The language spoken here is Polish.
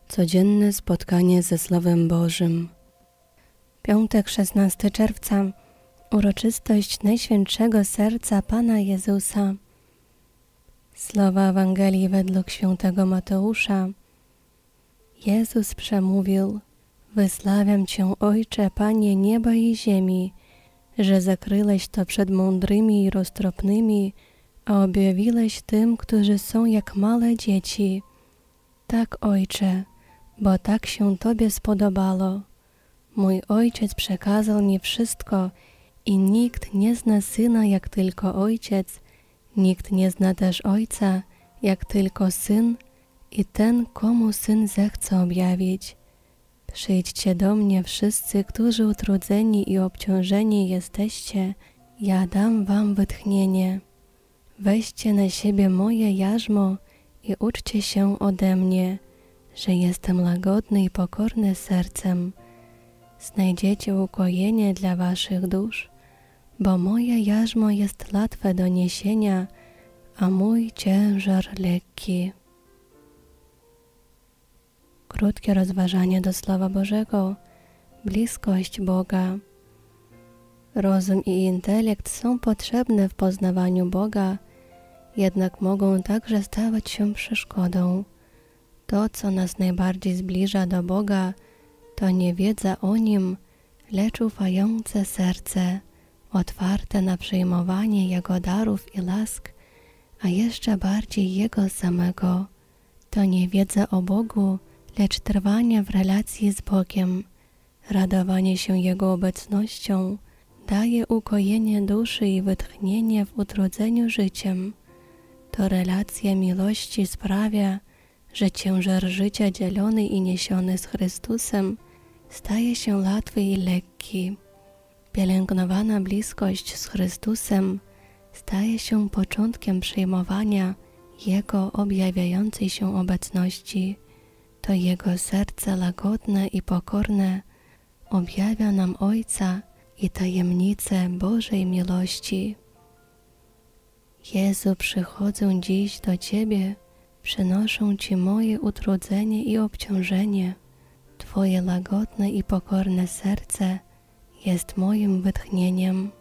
Codzienne spotkanie ze Słowem Bożym. Piątek, 16 czerwca. Uroczystość Najświętszego Serca Pana Jezusa. Słowa Ewangelii według świętego Mateusza. Jezus przemówił: Wysławiam Cię, Ojcze, Panie nieba i ziemi, że zakryłeś to przed mądrymi i roztropnymi, a objawiłeś tym, którzy są jak małe dzieci. Tak, Ojcze, bo tak się Tobie spodobało. Mój Ojciec przekazał mi wszystko i nikt nie zna Syna jak tylko Ojciec, nikt nie zna też Ojca jak tylko Syn i ten, komu Syn zechce objawić. Przyjdźcie do mnie wszyscy, którzy utrudzeni i obciążeni jesteście, ja dam wam wytchnienie. Weźcie na siebie moje jarzmo i uczcie się ode mnie, że jestem łagodny i pokorny sercem. Znajdziecie ukojenie dla waszych dusz, bo moje jarzmo jest łatwe do niesienia, a mój ciężar lekki. Krótkie rozważanie do Słowa Bożego. Bliskość Boga. Rozum i intelekt są potrzebne w poznawaniu Boga, jednak mogą także stawać się przeszkodą. To, co nas najbardziej zbliża do Boga, to nie wiedza o Nim, lecz ufające serce, otwarte na przyjmowanie Jego darów i łask, a jeszcze bardziej Jego samego. To nie wiedza o Bogu, lecz trwanie w relacji z Bogiem, radowanie się Jego obecnością, daje ukojenie duszy i wytchnienie w utrudzeniu życiem. To relacja miłości sprawia, że ciężar życia dzielony i niesiony z Chrystusem staje się łatwy i lekki. Pielęgnowana bliskość z Chrystusem staje się początkiem przyjmowania Jego objawiającej się obecności. To Jego serce łagodne i pokorne objawia nam Ojca i tajemnice Bożej miłości. Jezu, przychodzę dziś do Ciebie, przynoszę Ci moje utrudzenie i obciążenie. Twoje łagodne i pokorne serce jest moim wytchnieniem.